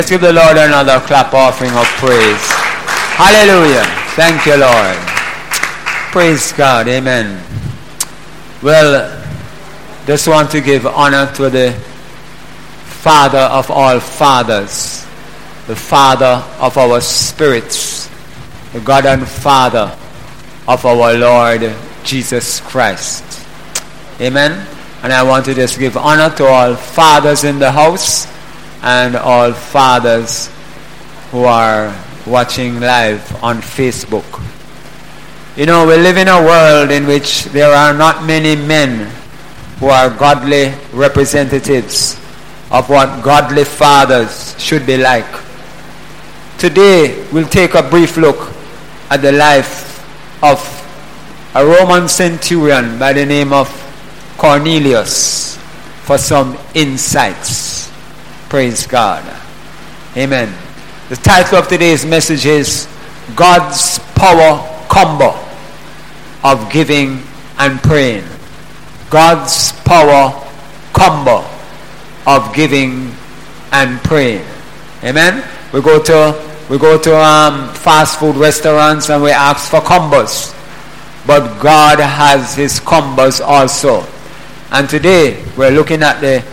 Let's give the Lord another clap offering of praise. Hallelujah. Thank you, Lord. Praise God. Amen. Well, just want to give honor to the Father of all fathers, the Father of our spirits, the God and Father of our Lord Jesus Christ. Amen. And I want to just give honor to all fathers in the house and all fathers who are watching live on Facebook. You know, we live in a world in which there are not many men who are godly representatives of what godly fathers should be like. Today, we'll take a brief look at the life of a Roman centurion by the name of Cornelius for some insights. Praise God. Amen. The title of today's message is God's Power Combo of Giving and Praying. God's Power Combo of Giving and Praying. Amen. We go to fast food restaurants and we ask for combos, but God has His combos also. And today we're looking at the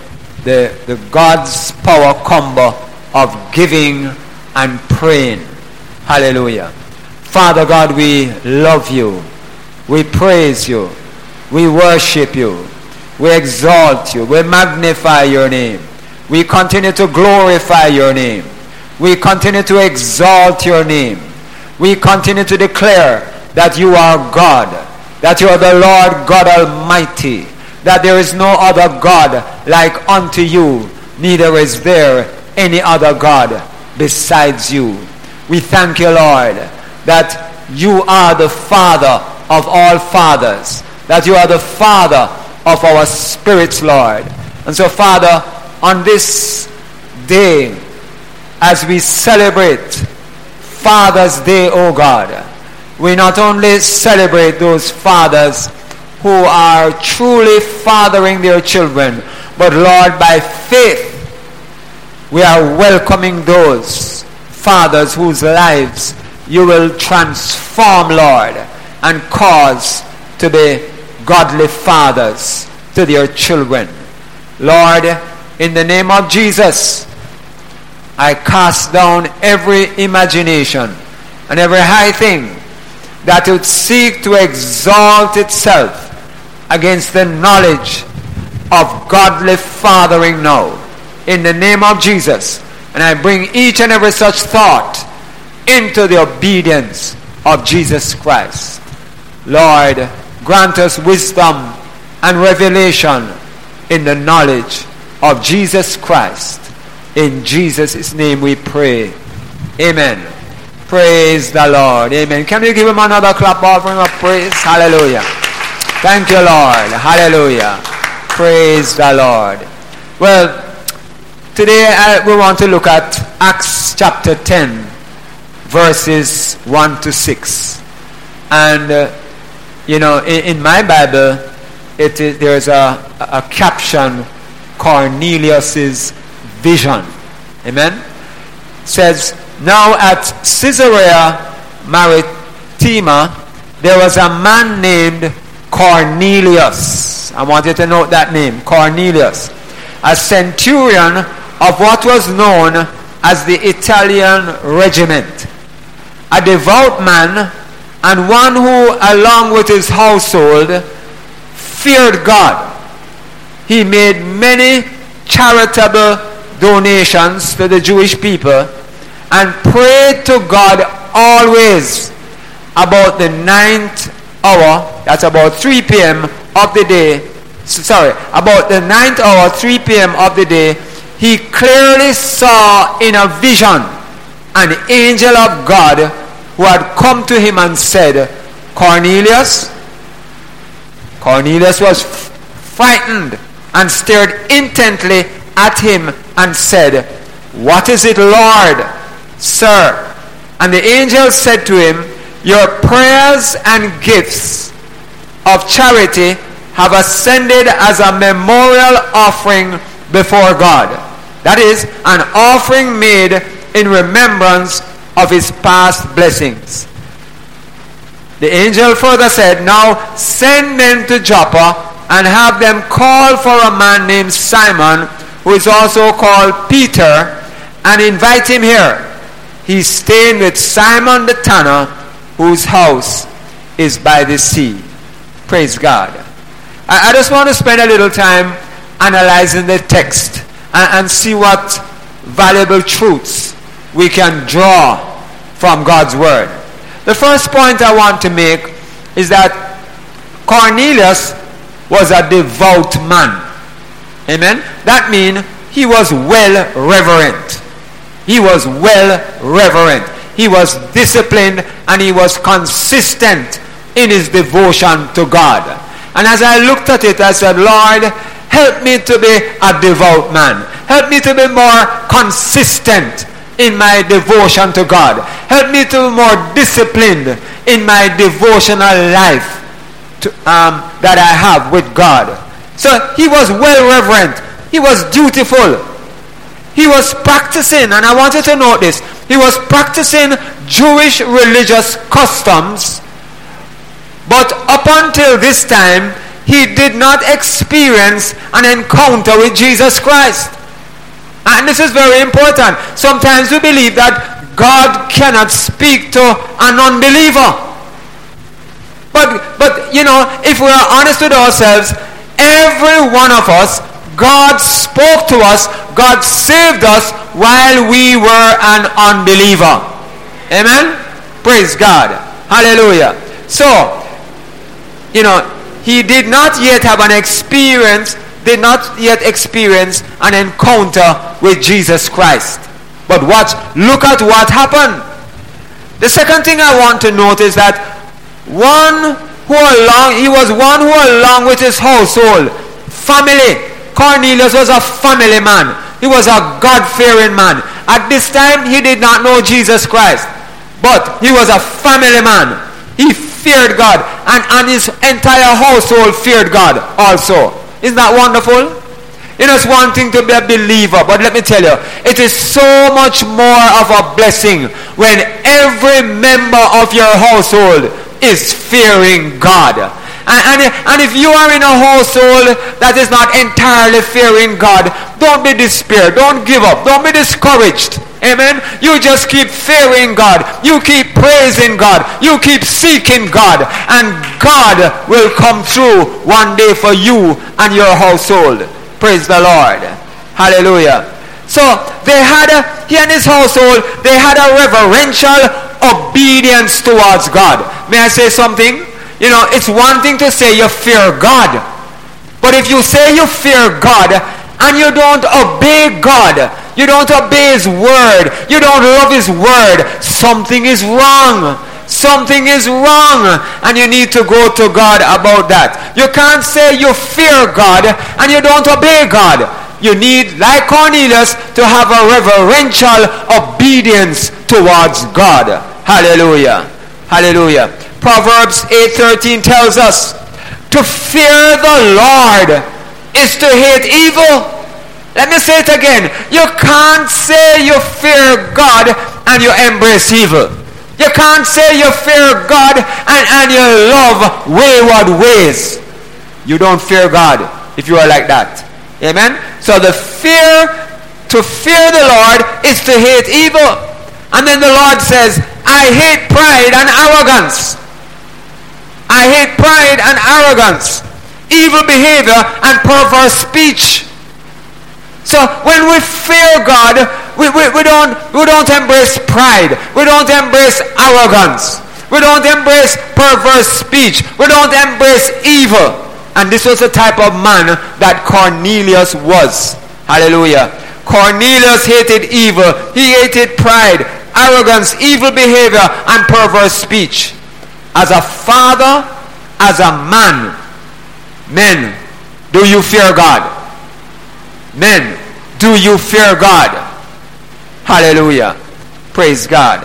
God's power combo of giving and praying. Hallelujah. Father God, we love you. We praise you. We worship you. We exalt you. We magnify your name. We continue to glorify your name. We continue to exalt your name. We continue to declare that you are God, that you are the Lord God Almighty, that there is no other God like unto you, neither is there any other God besides you. We thank you, Lord, that you are the Father of all fathers, that you are the Father of our spirits, Lord. And so, Father, on this day, as we celebrate Father's Day, O God, we not only celebrate those fathers who are truly fathering their children, but Lord, by faith, we are welcoming those fathers whose lives you will transform, Lord, and cause to be godly fathers to their children. Lord, in the name of Jesus, I cast down every imagination and every high thing that would seek to exalt itself against the knowledge of godly fathering now, in the name of Jesus. And I bring each and every such thought into the obedience of Jesus Christ. Lord, grant us wisdom and revelation in the knowledge of Jesus Christ. In Jesus' name we pray. Amen. Praise the Lord. Amen. Can we give him another clap offering of praise? Hallelujah. Thank you, Lord. Hallelujah. Praise the Lord. Well, today we want to look at Acts chapter 10, verses 1 to 6. And, in my Bible, there's a caption, Cornelius's vision. Amen. It says, now at Caesarea Maritima, there was a man named Cornelius. I want you to note that name, Cornelius, a centurion of what was known as the Italian regiment, a devout man, and one who, along with his household, feared God. He made many charitable donations to the Jewish people and prayed to God always. About the 9th hour, that's about 3 p.m. of the day, about the 9th hour, 3 p.m. of the day, he clearly saw in a vision an angel of God who had come to him and said, Cornelius. Cornelius was frightened and stared intently at him and said, what is it, Lord? Sir. And the angel said to him, your prayers and gifts of charity have ascended as a memorial offering before God. That is, an offering made in remembrance of his past blessings. The angel further said, now send men to Joppa and have them call for a man named Simon, who is also called Peter, and invite him here. He's staying with Simon the tanner, whose house is by the sea. Praise God. I just want to spend a little time analyzing the text and see what valuable truths we can draw from God's word. The first point I want to make is that Cornelius was a devout man. Amen? That means he was well reverent. He was well reverent. He was disciplined and he was consistent in his devotion to God. And as I looked at it, I said, Lord, help me to be a devout man. Help me to be more consistent in my devotion to God. Help me to be more disciplined in my devotional life that I have with God. So he was well reverent. He was dutiful. He was practicing, and I want you to note this, he was practicing Jewish religious customs, but up until this time, he did not experience an encounter with Jesus Christ. And this is very important. Sometimes we believe that God cannot speak to an unbeliever. But you know, if we are honest with ourselves, every one of us, God spoke to us, God saved us while we were an unbeliever. Amen? Praise God. Hallelujah. So, you know, he did not yet have an experience, did not yet experience an encounter with Jesus Christ. But look at what happened. The second thing I want to note is that he was one who along with his household, family. Cornelius was a family man. He was a God-fearing man. At this time, he did not know Jesus Christ. But he was a family man. He feared God. And his entire household feared God also. Isn't that wonderful? You know, it's one thing to be a believer, but let me tell you, it is so much more of a blessing when every member of your household is fearing God. And if you are in a household that is not entirely fearing God, don't be despaired, don't give up, don't be discouraged. Amen. You just keep fearing God, you keep praising God, you keep seeking God, and God will come through one day for you and your household. Praise the Lord. Hallelujah. So he and his household, they had a reverential obedience towards God. May I say something? You know, it's one thing to say you fear God. But if you say you fear God and you don't obey God, you don't obey his word, you don't love his word, something is wrong. Something is wrong. And you need to go to God about that. You can't say you fear God and you don't obey God. You need, like Cornelius, to have a reverential obedience towards God. Hallelujah. Hallelujah. Proverbs 8:13 tells us, to fear the Lord is to hate evil. Let me say it again. You can't say you fear God and you embrace evil. You can't say you fear God and you love wayward ways. You don't fear God if you are like that. Amen? So to fear the Lord is to hate evil. And then the Lord says, I hate pride and arrogance. I hate pride and arrogance, evil behavior and perverse speech. So when we fear God, we don't embrace pride. We don't embrace arrogance. We don't embrace perverse speech. We don't embrace evil. And this was the type of man that Cornelius was. Hallelujah. Cornelius hated evil. He hated pride, arrogance, evil behavior, and perverse speech. As a father, as a man, men, do you fear God? Men, do you fear God? Hallelujah. Praise God.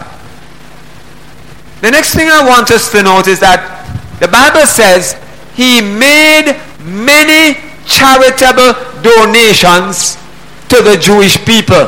The next thing I want us to note is that the Bible says he made many charitable donations to the Jewish people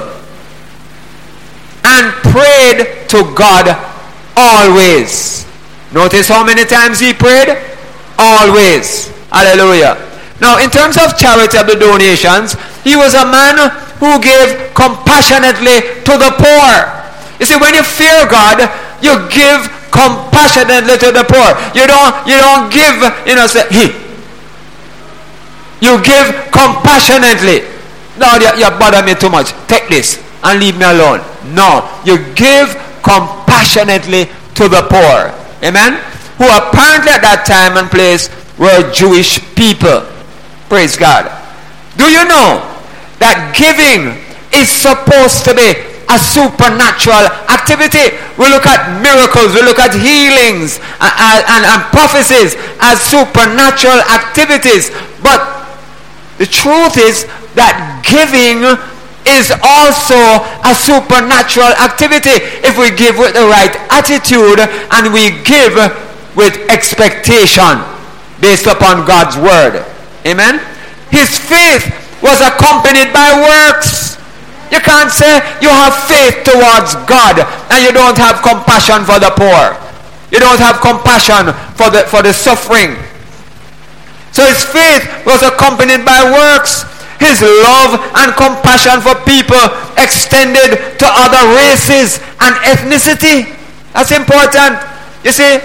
and prayed to God always. Notice how many times he prayed? Always. Hallelujah. Now, in terms of charitable donations, he was a man who gave compassionately to the poor. You see, when you fear God, you give compassionately to the poor. You don't give, say, he. You give compassionately. No, you bother me too much. Take this and leave me alone. No, you give compassionately to the poor. Amen? Who apparently at that time and place were Jewish people. Praise God. Do you know that giving is supposed to be a supernatural activity? We look at miracles, we look at healings and prophecies as supernatural activities. But the truth is that giving is also a supernatural activity if we give with the right attitude and we give with expectation based upon God's word. Amen? His faith was accompanied by works. You can't say you have faith towards God and you don't have compassion for the poor. You don't have compassion for the suffering. So his faith was accompanied by works. His love and compassion for people extended to other races and ethnicity. That's important. You see,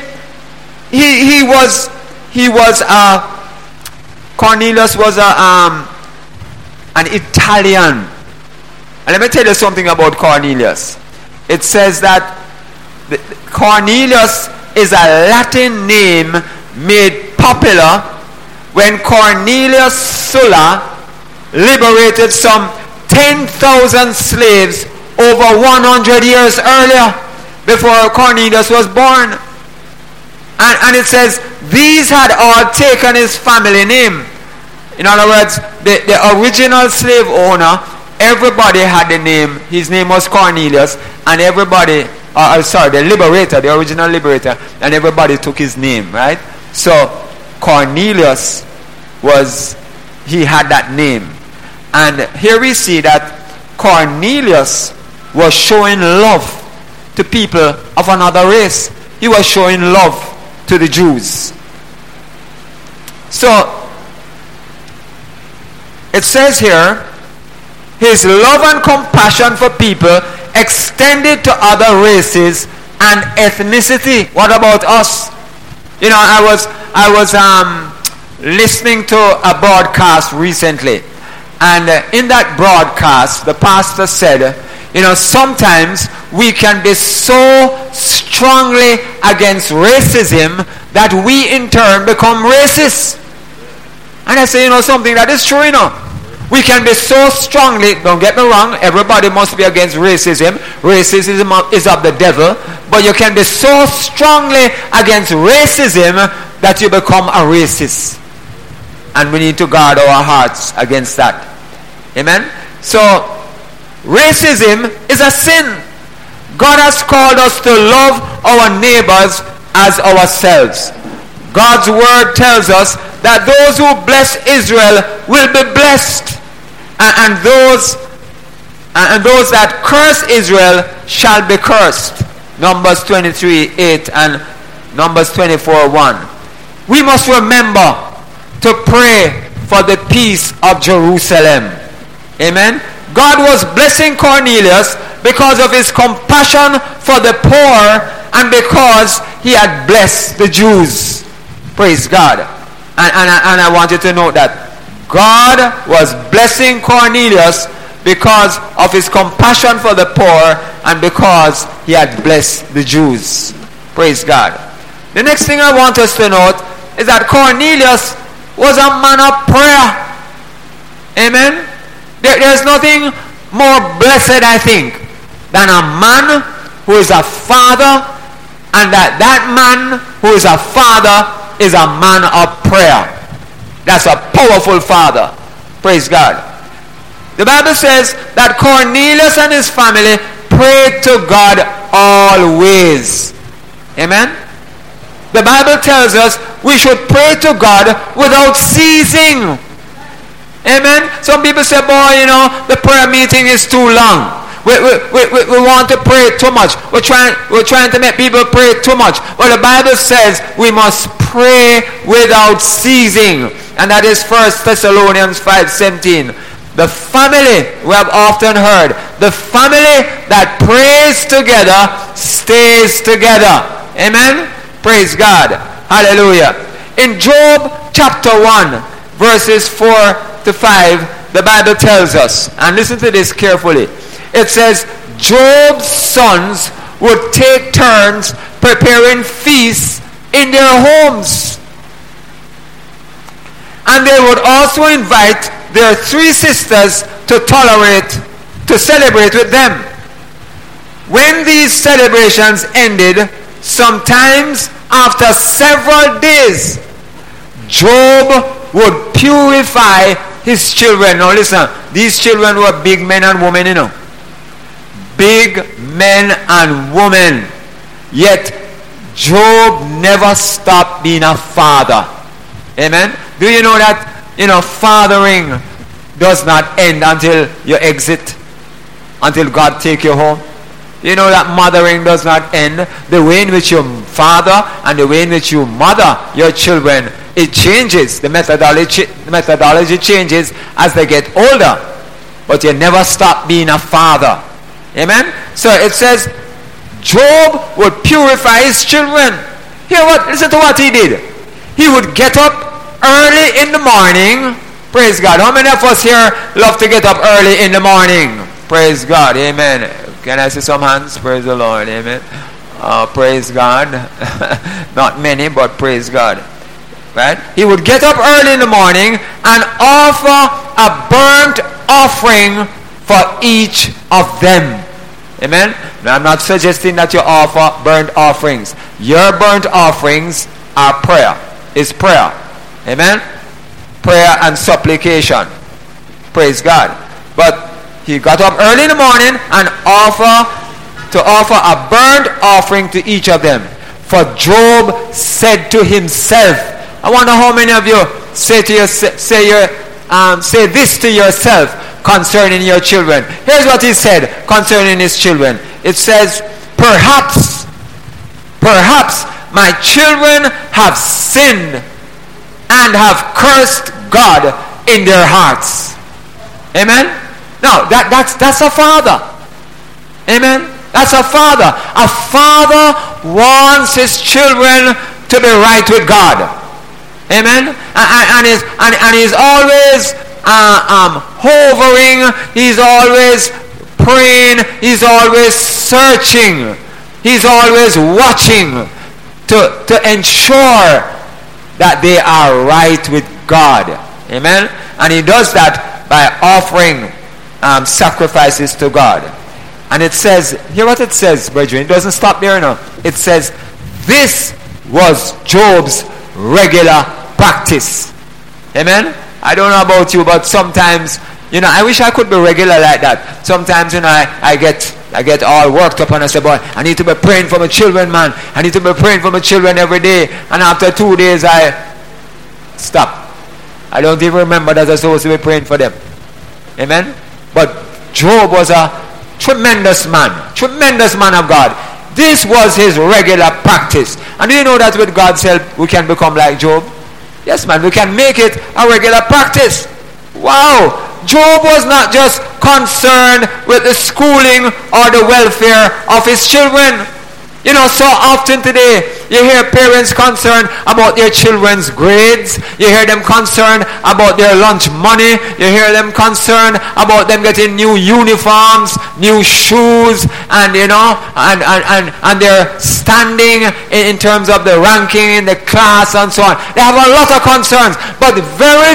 Cornelius was an Italian. And let me tell you something about Cornelius. It says that Cornelius is a Latin name made popular when Cornelius Sulla liberated some 10,000 slaves over 100 years earlier, before Cornelius was born. And it says, these had all taken his family name. In other words, the original slave owner, everybody had the name. His name was Cornelius. And everybody, the liberator, the original liberator, and everybody took his name, right? So Cornelius he had that name. And here we see that Cornelius was showing love to people of another race. He was showing love to the Jews. So it says here, his love and compassion for people extended to other races and ethnicity. What about us? I was listening to a broadcast recently, and in that broadcast the pastor said, sometimes we can be so strongly against racism that we in turn become racist. And I say, something that is true, We can be so strongly, don't get me wrong, everybody must be against racism. Racism is of the devil. But you can be so strongly against racism that you become a racist. And we need to guard our hearts against that. Amen? So, racism is a sin. God has called us to love our neighbors as ourselves. God's word tells us that those who bless Israel will be blessed. And those that curse Israel shall be cursed. Numbers 23:8 and Numbers 24:1. We must remember to pray for the peace of Jerusalem. Amen. God was blessing Cornelius because of his compassion for the poor and because he had blessed the Jews. Praise God. And I want you to note that God was blessing Cornelius because of his compassion for the poor and because he had blessed the Jews. Praise God. The next thing I want us to note is that Cornelius was a man of prayer. Amen. There's nothing more blessed, I think, than a man who is a father, and that man who is a father is a man of prayer. That's a powerful father. Praise God. The Bible says that Cornelius and his family prayed to God always. Amen. The Bible tells us we should pray to God without ceasing. Amen. Some people say, boy, the prayer meeting is too long. We want to pray too much. We're trying to make people pray too much. Well, the Bible says we must pray without ceasing. And that is 1 Thessalonians 5:17. The family, we have often heard, the family that prays together stays together. Amen. Praise God. Hallelujah. In Job chapter 1, verses 4 to 5, the Bible tells us, and listen to this carefully. It says, Job's sons would take turns preparing feasts in their homes. And they would also invite their 3 sisters to celebrate with them. When these celebrations ended, sometimes after several days, Job would purify his children. Now listen, these children were big men and women, Big men and women. Yet Job never stopped being a father. Amen. Do you know that fathering does not end until you exit, until God take you home? You know that mothering does not end. The way in which you father and the way in which you mother your children, it changes. The methodology changes as they get older. But you never stop being a father. Amen? So it says, Job would purify his children. Listen to what he did. He would get up early in the morning. Praise God. How many of us here love to get up early in the morning? Praise God. Amen. Can I see some hands? Praise the Lord. Amen. Praise God. Not many, but praise God. Right? He would get up early in the morning and offer a burnt offering for each of them. Amen. Now, I'm not suggesting that you offer burnt offerings. Your burnt offerings are prayer. Is prayer. Amen. Prayer and supplication. Praise God. But he got up early in the morning and offer a burnt offering to each of them. For Job said to himself. I wonder how many of you say this to yourself concerning your children. Here's what he said concerning his children. It says, perhaps my children have sinned and have cursed God in their hearts. Amen. Now that's a father. Amen. That's a father. A father wants his children to be right with God. Amen. And he's always hovering. He's always praying. He's always searching. He's always watching to ensure that they are right with God. Amen. And he does that by offering sacrifices to God. And it says, hear what it says, brethren. It doesn't stop there now. It says, this was Job's regular practice. Amen. I don't know about you, but sometimes, I wish I could be regular like that. Sometimes, I get all worked up and I say, boy, I need to be praying for my children, man. I need to be praying for my children every day. And after 2 days, I stop. I don't even remember that I'm supposed to be praying for them. Amen. But Job was a tremendous man of God. This was his regular practice. And do you know that with God's help, we can become like Job? Yes, man, we can make it a regular practice. Wow. Job was not just concerned with the schooling or the welfare of his children. So often today, you hear parents concerned about their children's grades. You hear them concerned about their lunch money. You hear them concerned about them getting new uniforms, new shoes, and and their standing in terms of the ranking in the class and so on. They have a lot of concerns, but very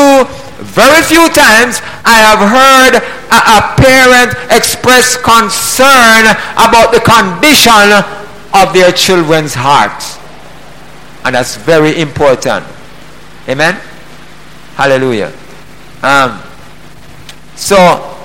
few times I have heard a parent express concern about the condition of their children's hearts. And that's very important. Amen? Hallelujah. So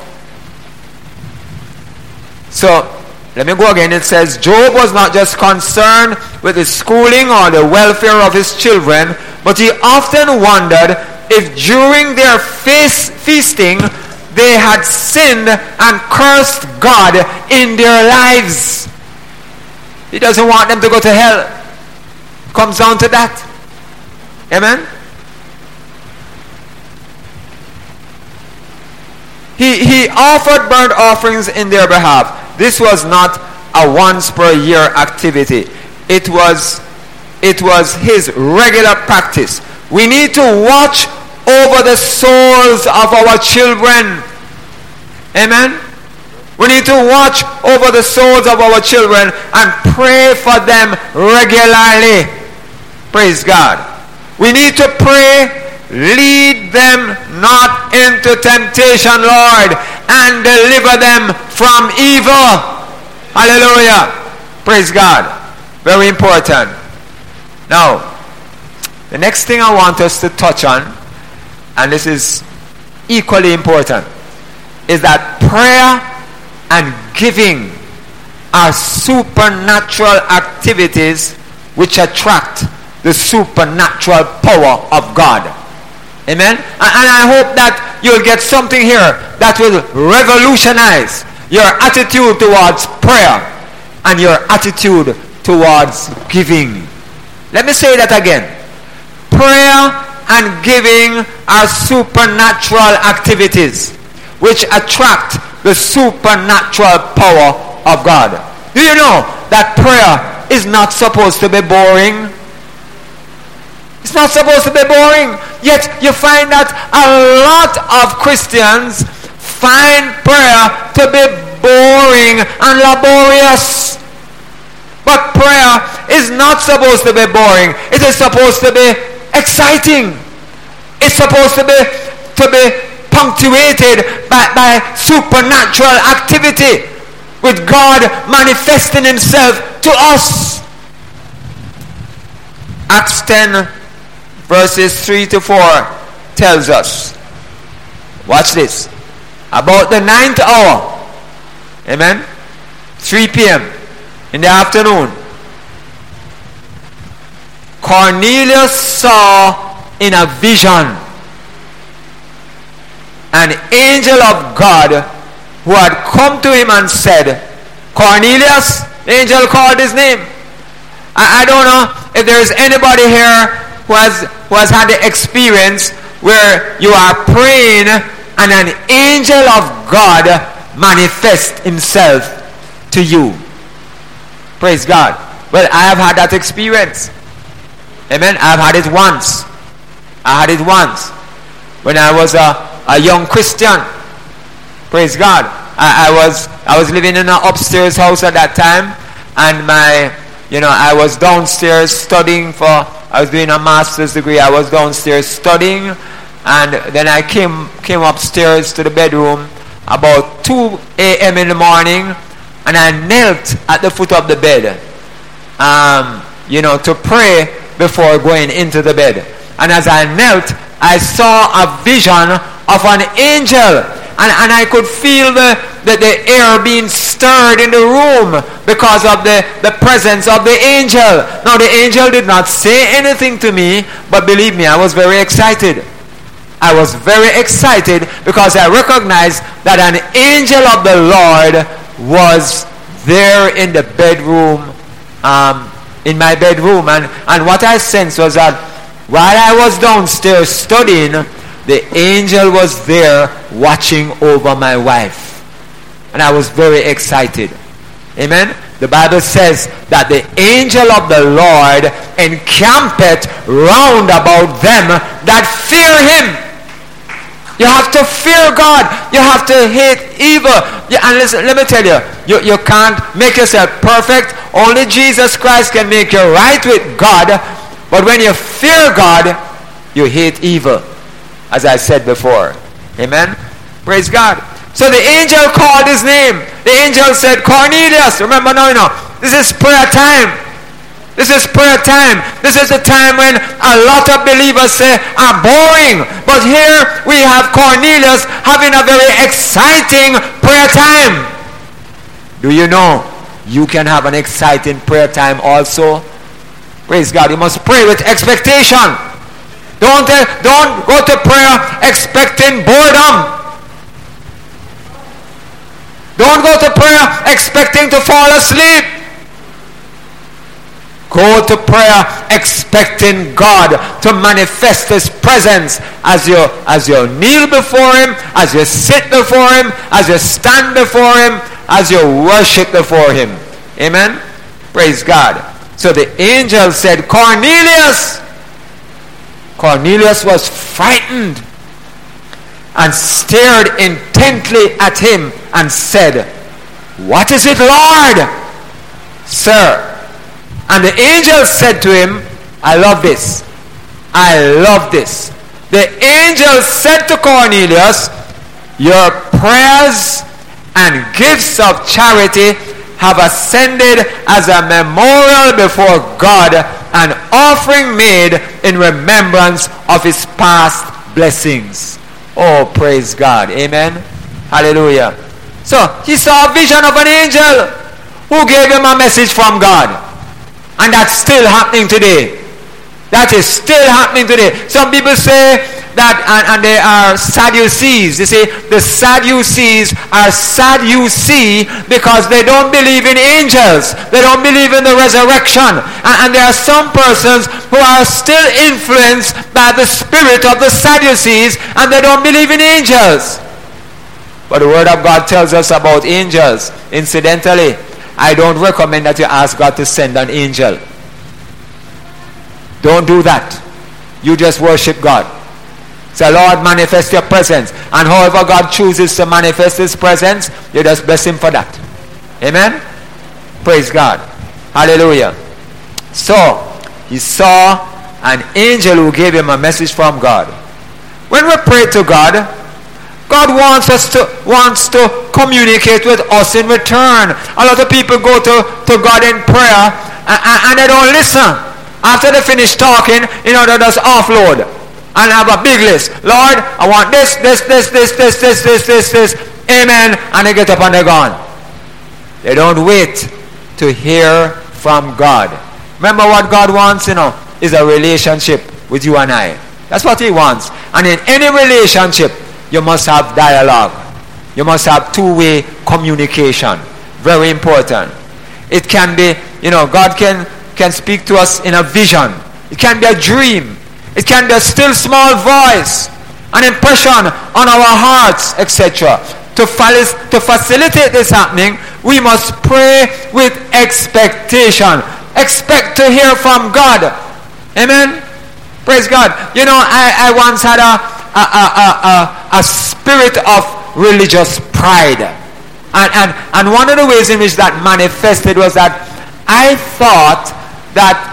let me go again. It says, Job was not just concerned with the schooling or the welfare of his children, but he often wondered if during their feasting they had sinned and cursed God in their lives. He doesn't want them to go to hell. Comes down to that. Amen? He offered burnt offerings in their behalf. This was not a once per year activity. It was his regular practice. We need to watch over the souls of our children. Amen? We need to watch over the souls of our children and pray for them regularly. Praise God. We need to pray, lead them not into temptation, Lord, and deliver them from evil. Hallelujah. Praise God. Very important. Now, the next thing I want us to touch on, and this is equally important, is that prayer and giving are supernatural activities which attract the supernatural power of God. Amen? And I hope that you'll get something here that will revolutionize your attitude towards prayer and your attitude towards giving. Let me say that again. Prayer and giving are supernatural activities which attract the supernatural power of God. Do you know that prayer is not supposed to be boring? It's not supposed to be boring. Yet you find that a lot of Christians find prayer to be boring and laborious. But prayer is not supposed to be boring. It is supposed to be exciting. It's supposed to be punctuated by supernatural activity, with God manifesting himself to us. Acts 10 verses 3 to 4 tells us, watch this, about the 9th hour, amen, 3 p.m. in the afternoon, Cornelius saw in a vision an angel of God who had come to him and said, Cornelius. The angel called his name. I don't know if there is anybody here who has had the experience where you are praying and an angel of God manifests himself to you. Praise God. Well, I have had that experience. Amen. I've had it once. I had it once when I was a young Christian. Praise God. I was living in an upstairs house at that time, and I was downstairs studying I was doing a master's degree. I was downstairs studying, and then I came upstairs to the bedroom about 2 a.m. in the morning, and I knelt at the foot of the bed, to pray before going into the bed. And as I knelt, I saw a vision of an angel, and I could feel the air being stirred in the room because of the presence of the angel. Now, the angel did not say anything to me, but believe me, I was very excited. I was very excited because I recognized that an angel of the Lord was there in the bedroom, in my bedroom. And what I sensed was that while I was downstairs studying, the angel was there watching over my wife. And I was very excited. Amen. The Bible says that the angel of the Lord encampeth round about them that fear him. You have to fear God. You have to hate evil. And listen, let me tell you, you can't make yourself perfect. Only Jesus Christ can make you right with God. But when you fear God, you hate evil, as I said before. Amen. Praise God. So the angel called his name. The angel said, Cornelius. Remember now, this is prayer time. This is prayer time. This is the time when a lot of believers say are boring. But here we have Cornelius having a very exciting prayer time. Do you know you can have an exciting prayer time also? Praise God. You must pray with expectation. Don't go to prayer expecting boredom. Don't go to prayer expecting to fall asleep. Go to prayer expecting God to manifest His presence as you kneel before Him, as you sit before Him, as you stand before Him, as you worship before Him. Amen? Praise God. So the angel said, Cornelius. Cornelius was frightened and stared intently at him and said, What is it, Lord? Sir. And the angel said to him, I love this. I love this. The angel said to Cornelius, Your prayers and gifts of charity have ascended as a memorial before God, an offering made in remembrance of His past blessings. Oh, praise God. Amen. Hallelujah. So he saw a vision of an angel who gave him a message from God. And that's still happening today. That is still happening today. Some people say that, and they are Sadducees. They say the Sadducees are Sadducee because they don't believe in angels. They don't believe in the resurrection. And there are some persons who are still influenced by the spirit of the Sadducees, and they don't believe in angels. But the Word of God tells us about angels. Incidentally, I don't recommend that you ask God to send an angel. Don't do that. You just worship God. Say, Lord, manifest your presence. And however God chooses to manifest His presence, you just bless Him for that. Amen? Praise God. Hallelujah. So, he saw an angel who gave him a message from God. When we pray to God, God wants to communicate with us in return. A lot of people go to God in prayer and they don't listen. After they finish talking, they just offload and have a big list. Lord, I want this. Amen. And they get up and they're gone. They don't wait to hear from God. Remember what God wants, is a relationship with you and I. That's what He wants. And in any relationship, you must have dialogue. You must have two-way communication. Very important. It can be, God can speak to us in a vision. It can be a dream. It can be a still small voice, an impression on our hearts, etc. To facilitate this happening, we must pray with expectation. Expect to hear from God. Amen? Praise God. I once had a spirit of religious pride. And one of the ways in which that manifested was that I thought that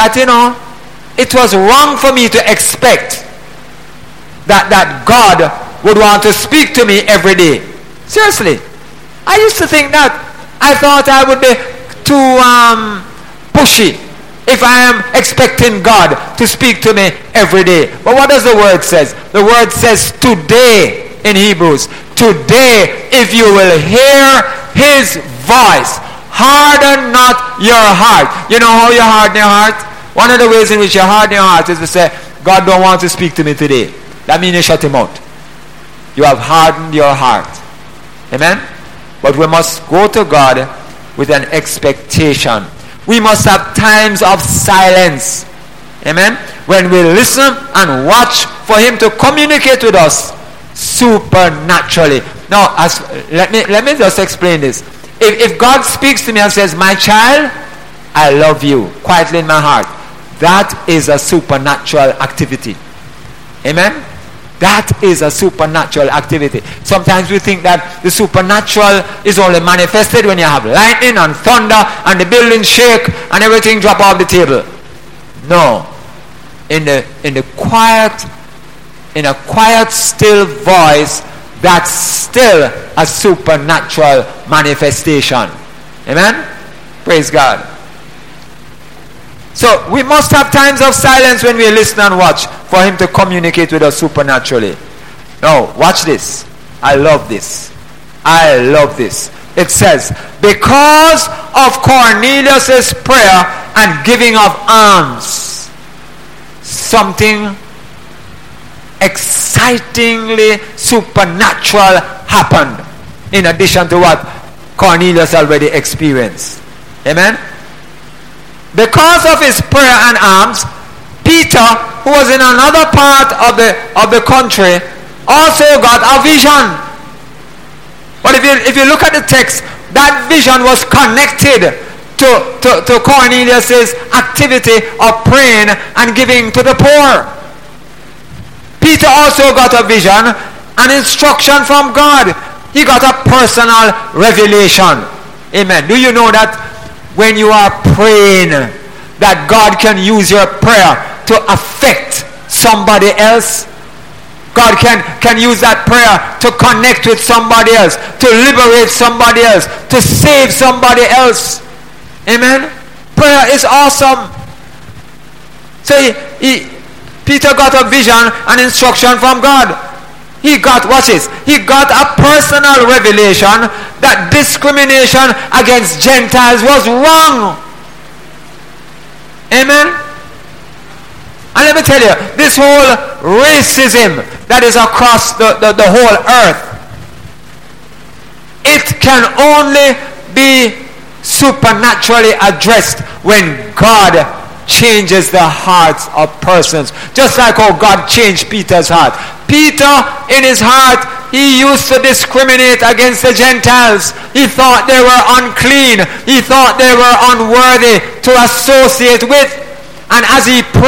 it was wrong for me to expect that God would want to speak to me every day. Seriously. I used to think that. I thought I would be too pushy if I am expecting God to speak to me every day. But what does the Word says? The Word says today in Hebrews. Today, if you will hear His voice, harden not your heart. You know how you harden your heart? One of the ways in which you harden your heart is to say, God don't want to speak to me today. That means you shut Him out. You have hardened your heart. Amen? But we must go to God with an expectation. We must have times of silence. Amen? When we listen and watch for Him to communicate with us supernaturally. Now, let me just explain this. If God speaks to me and says, my child, I love you, quietly in my heart, that is a supernatural activity. Amen? That is a supernatural activity. Sometimes we think that the supernatural is only manifested when you have lightning and thunder and the building shake and everything drop off the table. No. In a quiet, still voice, that's still a supernatural manifestation. Amen? Praise God. So we must have times of silence when we listen and watch for Him to communicate with us supernaturally. Now, watch this. I love this. I love this. It says, because of Cornelius' prayer and giving of alms, something excitingly supernatural happened in addition to what Cornelius already experienced. Amen? Because of his prayer and alms, Peter, who was in another part of the country, also got a vision. But if you look at the text, that vision was connected to Cornelius' activity of praying and giving to the poor. Peter also got a vision, an instruction from God. He got a personal revelation. Amen. Do you know that when you are praying, that God can use your prayer to affect somebody else? God can use that prayer to connect with somebody else, to liberate somebody else, to save somebody else. Amen. Prayer is awesome. So Peter got a vision, an instruction from God. He got, watch this, he got a personal revelation that discrimination against Gentiles was wrong. Amen. And let me tell you, this whole racism that is across the whole earth, it can only be supernaturally addressed when God changes the hearts of persons. Just like how God changed Peter's heart. Peter, in his heart, he used to discriminate against the Gentiles. He thought they were unclean. He thought they were unworthy to associate with. And as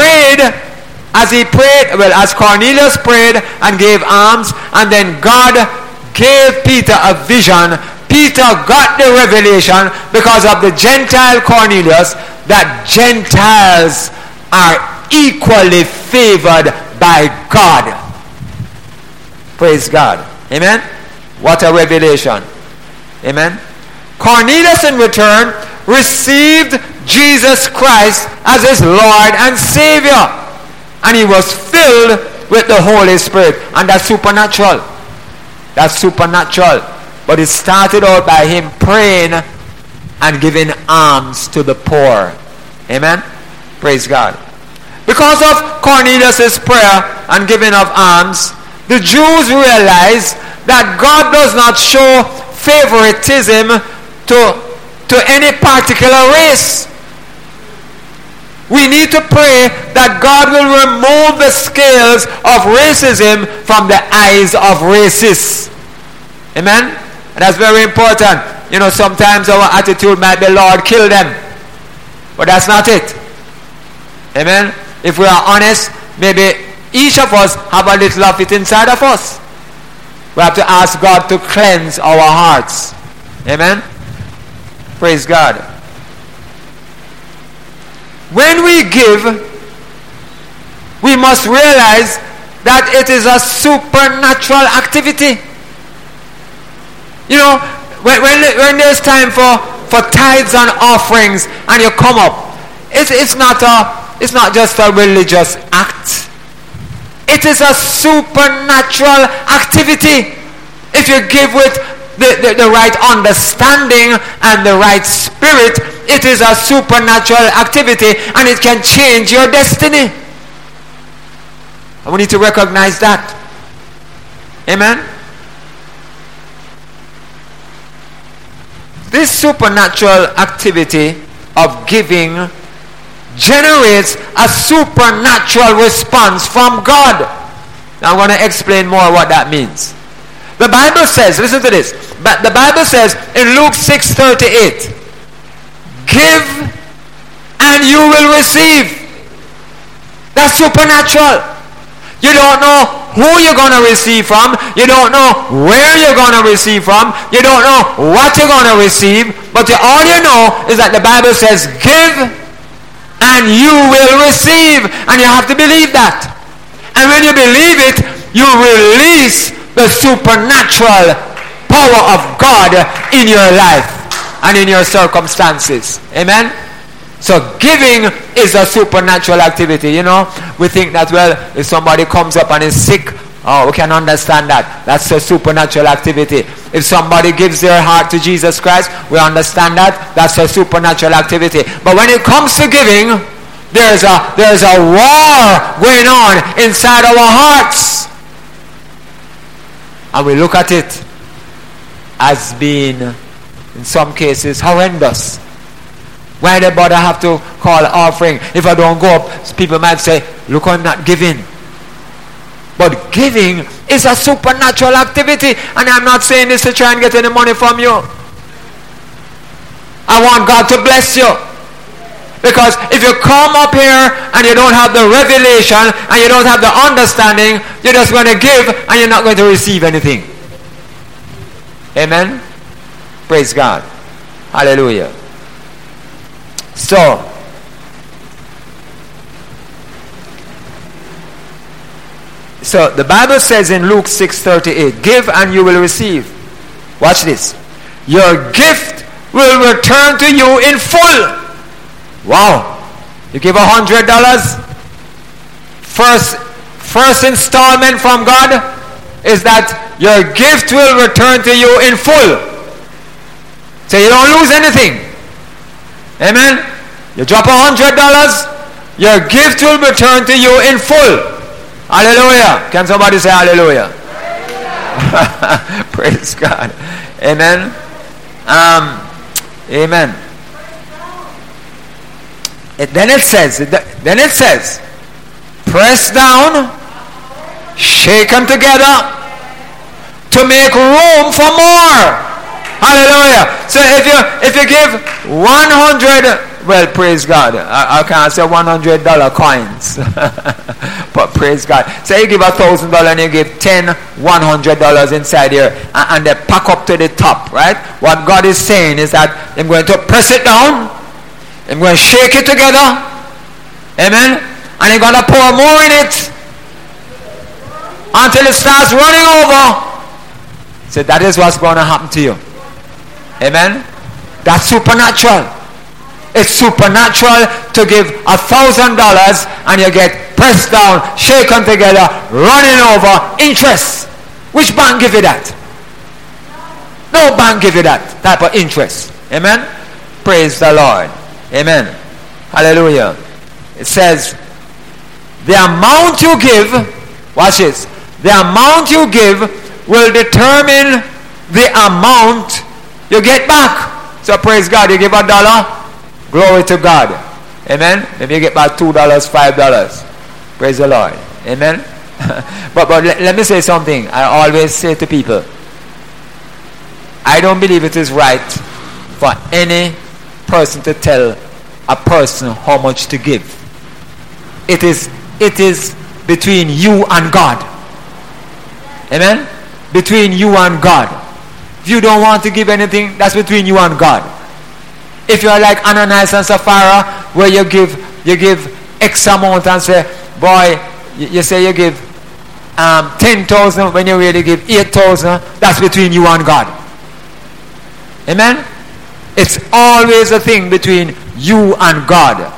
Cornelius prayed and gave alms, and then God gave Peter a vision, Peter got the revelation because of the Gentile Cornelius that Gentiles are equally favored by God. Praise God. Amen. What a revelation. Amen. Cornelius in return received Jesus Christ as his Lord and Savior. And he was filled with the Holy Spirit. And that's supernatural. That's supernatural. But it started out by him praying and giving alms to the poor. Amen. Praise God. Because of Cornelius' prayer and giving of alms, the Jews realized that God does not show favoritism to any particular race. We need to pray that God will remove the scales of racism from the eyes of racists. Amen? And that's very important. You know, sometimes our attitude might be, Lord, kill them. But that's not it. Amen? If we are honest, maybe each of us have a little of it inside of us. We have to ask God to cleanse our hearts. Amen? Praise God. When we give, we must realize that it is a supernatural activity. You know, when there's time for tithes and offerings and you come up, it's not just a religious act. It is a supernatural activity. If you give with the right understanding and the right spirit, it is a supernatural activity and it can change your destiny. And we need to recognize that. Amen. This supernatural activity of giving generates a supernatural response from God. Now I'm going to explain more what that means. The Bible says, listen to this, but the Bible says in Luke 6:38, give and you will receive. That's supernatural. You don't know who you're going to receive from. You don't know where you're going to receive from. You don't know what you're going to receive. But all you know is that the Bible says, give and you will receive. And you have to believe that. And when you believe it, you release the supernatural power of God in your life and in your circumstances. Amen? So giving is a supernatural activity. You know, we think that, well, if somebody comes up and is sick, oh, we can understand that. That's a supernatural activity. If somebody gives their heart to Jesus Christ, we understand that. That's a supernatural activity. But when it comes to giving, There's a war going on inside our hearts. And we look at it as being, in some cases, horrendous. Why the bother have to call offering? If I don't go up, people might say, look, I'm not giving. But giving is a supernatural activity. And I'm not saying this to try and get any money from you. I want God to bless you. Because if you come up here and you don't have the revelation and you don't have the understanding, you're just going to give and you're not going to receive anything. Amen? Praise God. Hallelujah. So, the Bible says in Luke 6:38, give and you will receive. Watch this. Your gift will return to you in full. Wow. You give $100. First installment from God is that your gift will return to you in full. So you don't lose anything. Amen. You drop $100, your gift will return to you in full. Hallelujah. Can somebody say hallelujah? Praise God. Amen. Amen. Then it says, press down, shaken together to make room for more. Hallelujah. So if you give 100, well, praise God. I can't say $100 coins. But praise God. So you give $1,000 and you give 10 $100 inside here and they pack up to the top, right? What God is saying is that I'm going to press it down. I'm going to shake it together. Amen. And I'm going to pour more in it until it starts running over. So that is what's going to happen to you. Amen. That's supernatural. It's supernatural to give $1,000 and you get pressed down, shaken together, running over, interest. Which bank give you that? No bank give you that type of interest. Amen. Praise the Lord. Amen. Hallelujah. It says, the amount you give, watch this, the amount you give will determine the amount you get back. So praise God, you give $1, glory to God. Amen. Maybe you get back $2, $5. Praise the Lord. Amen. but let me say something. I always say to people, I don't believe it is right for any person to tell a person how much to give. It is between you and God. Amen. Between you and God. If you don't want to give anything, that's between you and God. If you are like Ananias and Sapphira, where you give X amount and say, boy, you say you give 10,000 when you really give 8,000, that's between you and God. Amen. It's always a thing between you and God.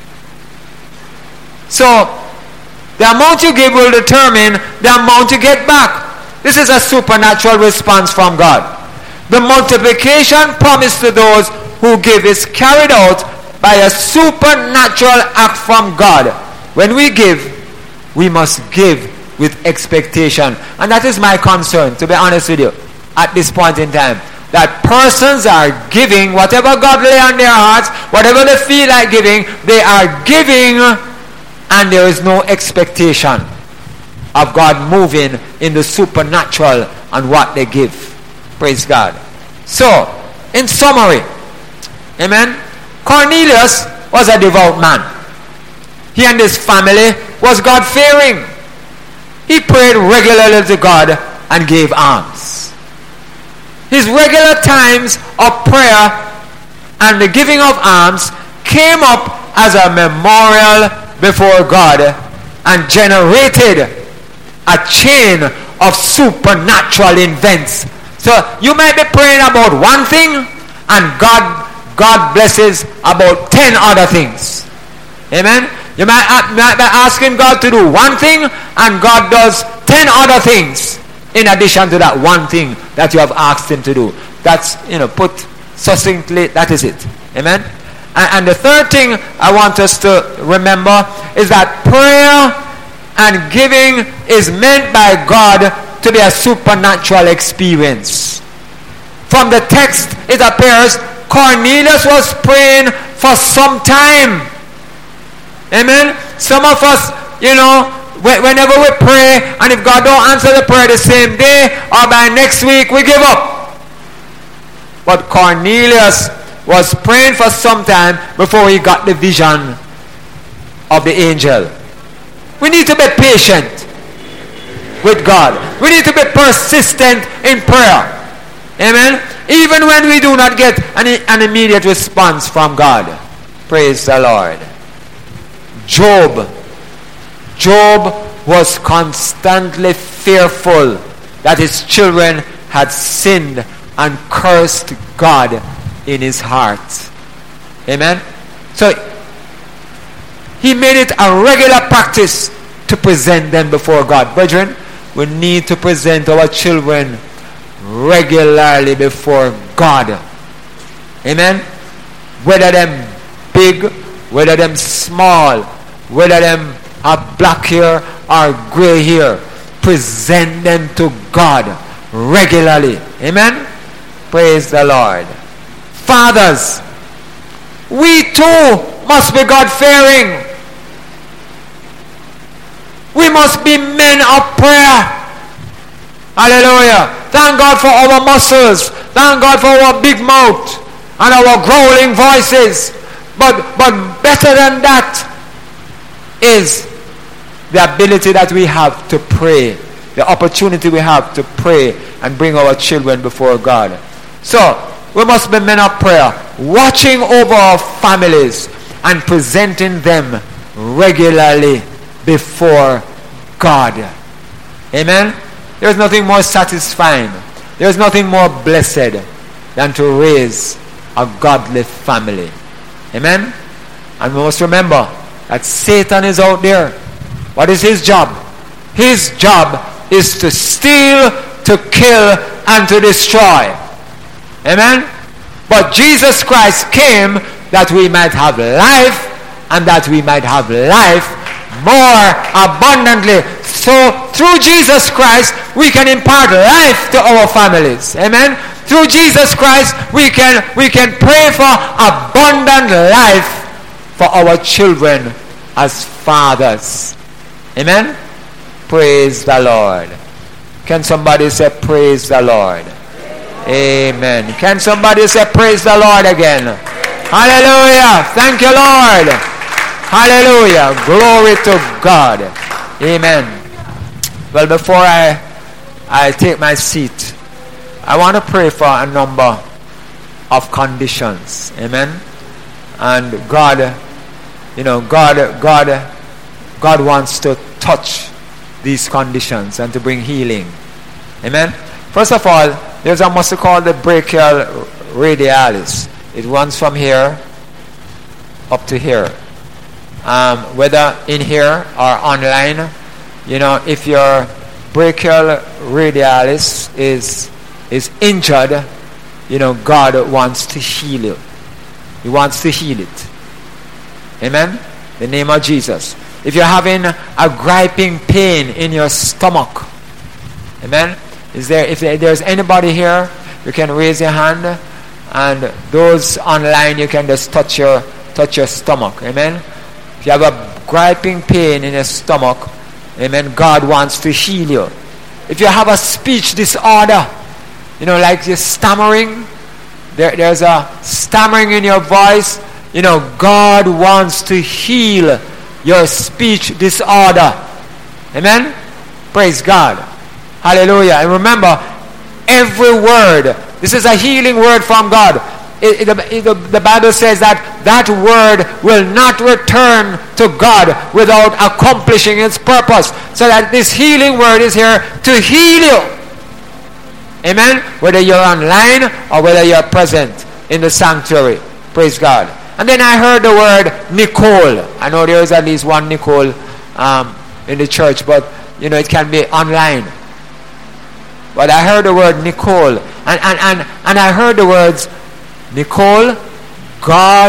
So, the amount you give will determine the amount you get back. This is a supernatural response from God. The multiplication promised to those who give is carried out by a supernatural act from God. When we give, we must give with expectation. And that is my concern, to be honest with you, at this point in time. That persons are giving whatever God lay on their hearts, whatever they feel like giving, they are giving, and there is no expectation of God moving in the supernatural and what they give. Praise God. So, in summary, amen, Cornelius was a devout man. He and his family was God-fearing. He prayed regularly to God and gave alms. His regular times of prayer and the giving of alms came up as a memorial before God and generated a chain of supernatural events. So you might be praying about one thing and God blesses about 10 other things. Amen. You might be asking God to do one thing and God does 10 other things in addition to that one thing that you have asked him to do. That's, put succinctly, that is it. Amen. And the third thing I want us to remember is that prayer and giving is meant by God to be a supernatural experience. From the text, it appears Cornelius was praying for some time. Amen. Some of us, whenever we pray, and if God don't answer the prayer the same day or by next week, we give up. But Cornelius was praying for some time before he got the vision of the angel. We need to be patient with God. We need to be persistent in prayer. Amen. Even when we do not get an immediate response from God. Praise the Lord. Job was constantly fearful that his children had sinned and cursed God in his heart. Amen. So he made it a regular practice to present them before God. Brethren, we need to present our children regularly before God. Amen. Whether them big, whether them small, whether them have black hair or gray hair, present them to God regularly. Amen. Praise the Lord. Fathers, we too must be God-fearing. We must be men of prayer. Hallelujah. Thank God for our muscles. Thank God for our big mouth and our growling voices. But better than that is the ability that we have to pray. The opportunity we have to pray and bring our children before God. So, we must be men of prayer, watching over our families and presenting them regularly before God. Amen? There's nothing more satisfying. There's nothing more blessed than to raise a godly family. Amen? And we must remember that Satan is out there. What is his job? His job is to steal, to kill, and to destroy. Amen? But Jesus Christ came that we might have life, and that we might have life more abundantly. So through Jesus Christ, we can impart life to our families. Amen? Through Jesus Christ, we can pray for abundant life for our children as fathers. Amen? Praise the Lord. Can somebody say praise the Lord? Amen. Can somebody say praise the Lord again? Hallelujah. Thank you, Lord. Hallelujah. Glory to God. Amen. Well, before I take my seat, I want to pray for a number of conditions. Amen. And God wants to touch these conditions and to bring healing. Amen. First of all, there's a muscle called the brachial radialis. It runs from here up to here. Whether in here or online, if your brachial radialis is injured, God wants to heal you. He wants to heal it. Amen? The name of Jesus. If you're having a griping pain in your stomach, amen? If there's anybody here, you can raise your hand, and those online, you can just touch your stomach. Amen? If you have a griping pain in your stomach, amen, God wants to heal you. If you have a speech disorder, like you're stammering, there's a stammering in your voice, God wants to heal your speech disorder. Amen? Praise God. Hallelujah. And remember, every word, this is a healing word from God. The Bible says that word will not return to God without accomplishing its purpose. So that this healing word is here to heal you. Amen? Whether you're online or whether you're present in the sanctuary. Praise God. And then I heard the word Nicole. I know there is at least one Nicole in the church, but it can be online. But I heard the word Nicole, and I heard the words, Nicole, God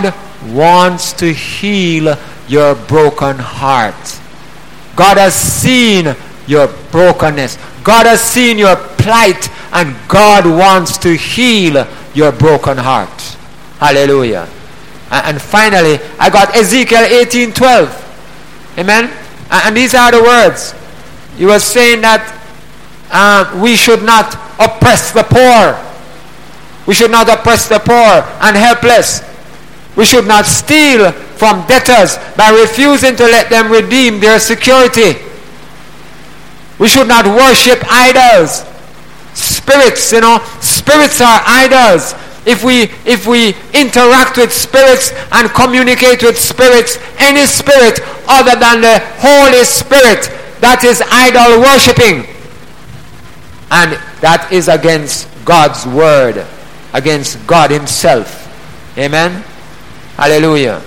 wants to heal your broken heart. God has seen your brokenness. God has seen your plight, and God wants to heal your broken heart. Hallelujah. And finally, I got Ezekiel 18:12. Amen. And these are the words. He was saying that we should not oppress the poor. We should not oppress the poor and helpless. We should not steal from debtors by refusing to let them redeem their security. We should not worship idols. Spirits, spirits are idols. If we interact with spirits and communicate with spirits, any spirit other than the Holy Spirit, that is idol worshipping. And that is against God's word, against God himself. Amen. Hallelujah.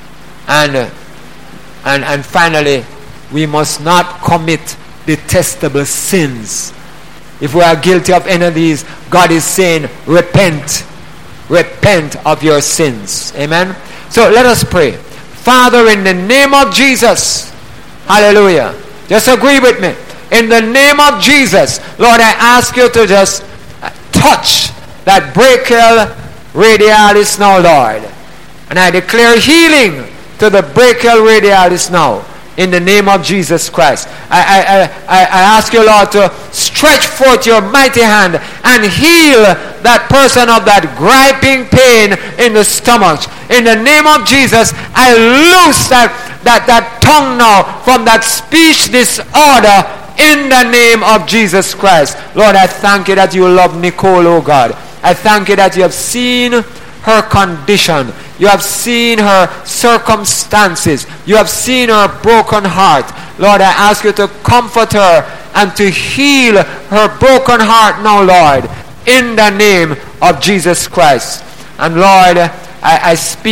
And finally, we must not commit detestable sins. If we are guilty of any of these, God is saying, repent. Repent of your sins. Amen. So let us pray. Father, in the name of Jesus, hallelujah. Just agree with me. In the name of Jesus, Lord, I ask you to just touch that brachial radialis now, Lord. And I declare healing to the brachial radialis now. In the name of Jesus Christ. I ask you, Lord, to stretch forth your mighty hand and heal that person of that griping pain in the stomach. In the name of Jesus, I loose that tongue now from that speech disorder in the name of Jesus Christ. Lord, I thank you that you love Nicole, oh God. I thank you that you have seen her condition. You have seen her circumstances. You have seen her broken heart. Lord, I ask you to comfort her and to heal her broken heart now, Lord, in the name of Jesus Christ. And Lord, I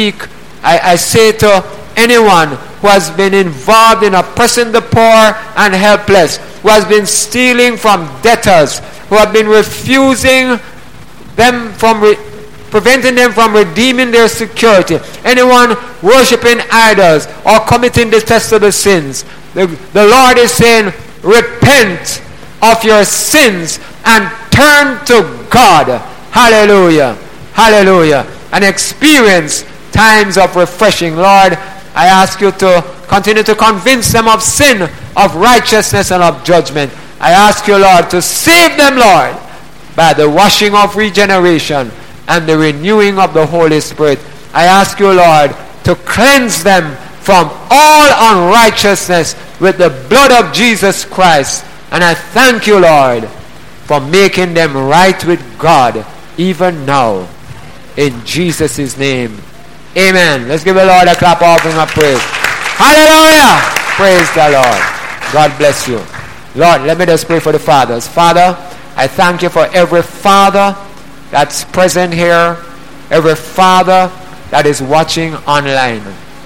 say to anyone who has been involved in oppressing the poor and helpless, who has been stealing from debtors, who have been refusing them from preventing them from redeeming their security, anyone worshiping idols or committing detestable sins, the Lord is saying, repent of your sins and turn to God. Hallelujah. Hallelujah. And experience times of refreshing. Lord, I ask you to continue to convince them of sin, of righteousness, and of judgment. I ask you, Lord, to save them, Lord, by the washing of regeneration and the renewing of the Holy Spirit. I ask you, Lord, to cleanse them from all unrighteousness with the blood of Jesus Christ. And I thank you, Lord, for making them right with God even now. In Jesus' name. Amen. Let's give the Lord a clap offering of praise. Hallelujah. Praise the Lord. God bless you. Lord, let me just pray for the fathers. Father, I thank you for every father that's present here, every father that is watching online.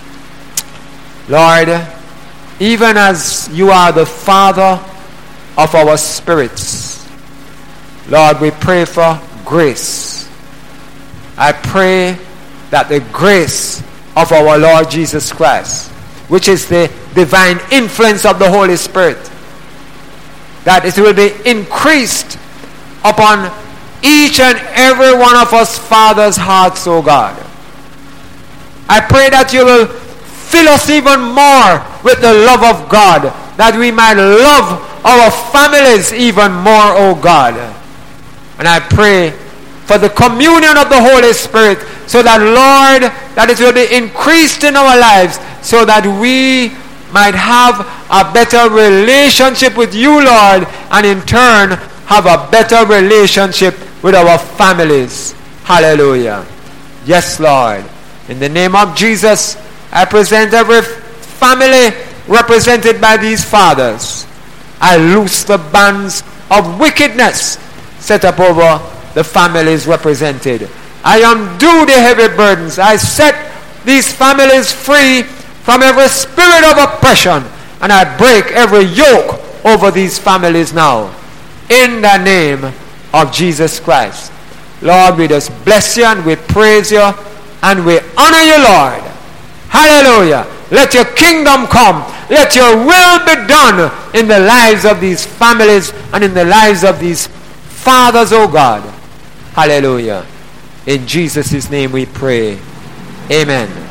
Lord, even as you are the Father of our spirits, Lord, we pray for grace. I pray that the grace of our Lord Jesus Christ, which is the divine influence of the Holy Spirit, that it will be increased upon each and every one of us fathers' hearts, oh God. I pray that you will fill us even more with the love of God, that we might love our families even more, oh God. And I pray for the communion of the Holy Spirit, so that, Lord, that it will be increased in our lives, so that we might have a better relationship with you, Lord, and in turn have a better relationship with our families. Hallelujah. Yes, Lord. In the name of Jesus, I present every family represented by these fathers. I loose the bands of wickedness set up over the families represented. I undo the heavy burdens. I set these families free from every spirit of oppression, and I break every yoke over these families now. In the name of Jesus Christ. Lord, we just bless you and we praise you And we honor you, Lord. Hallelujah. Let your kingdom come. Let your will be done in the lives of these families and in the lives of these fathers, oh God. Hallelujah. In Jesus' name we pray. Amen.